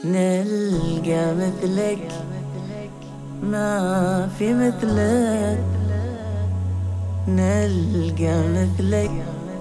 نلقى مثلك ما في مثلك، نلقى مثلك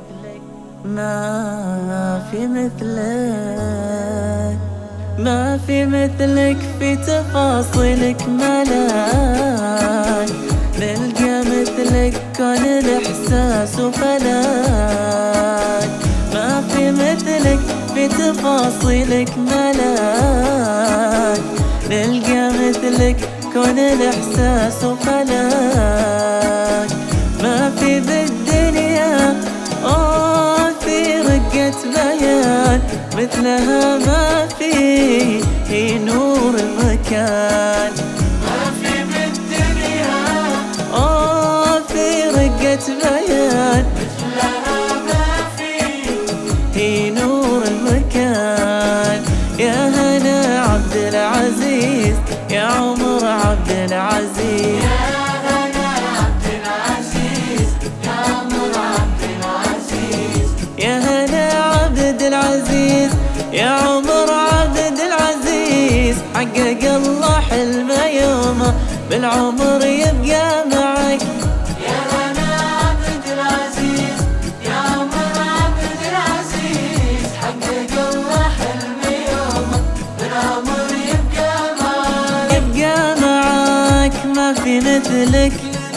ما في مثلك، ما في مثلك في تفاصيلك ملاك، نلقى مثلك كون الإحساس وفلاك، ما في مثلك في تفاصيلك ملاك، نلقى مثلك كون الإحساس وفلاك، ما في بالدنيا في رقة بيان مثلها، ما في نور المكان، ما في بالدنيا في رقة بيان مثلها، ما في نور المكان. يا هنا عبد العزيز، يا عمر عبد العزيز، يا هنا عبد العزيز، يا عمر عبد العزيز، يا هنا عبد العزيز، يا عمر عبد العزيز، حقق الله حلمه يومه بالعمر يبقى معك. يا هنا عبد العزيز، يا عمر عبد العزيز، حقق الله حلم يومه بالعمر يبقى معك، يبقى معك ما في مثلك.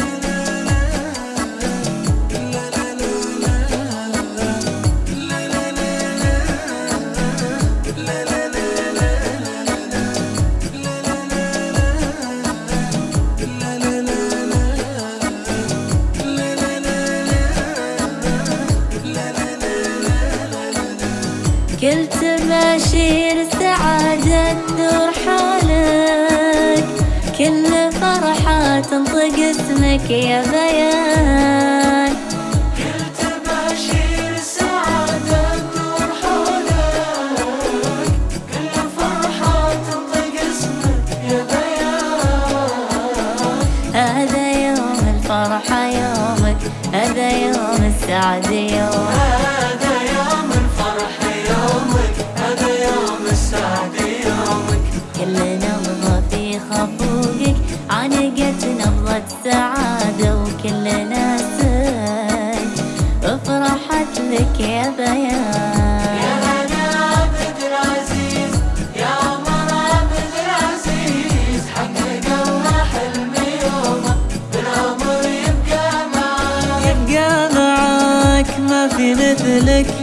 كل تباشير السعادة تدور حولك، كل فرحة تنطق اسمك يا بيان، كل تباشير السعادة تدور حولك، كل فرحة تنطق اسمك يا بيان، هذا يوم الفرحة يومك، هذا يوم السعادة يومك، هذا يوم الفرح يومك، هذا يوم السعد يومك، كل نبضة في خفوقك عانقت نبضة سعادة، وكل ناسك افرحت لك يا بيان. يا هنا عبد العزيز، يا عمر عبد العزيز، حقق الله حلم يومه بالعمر يبقى معك، يبقى معك ما في مثلك.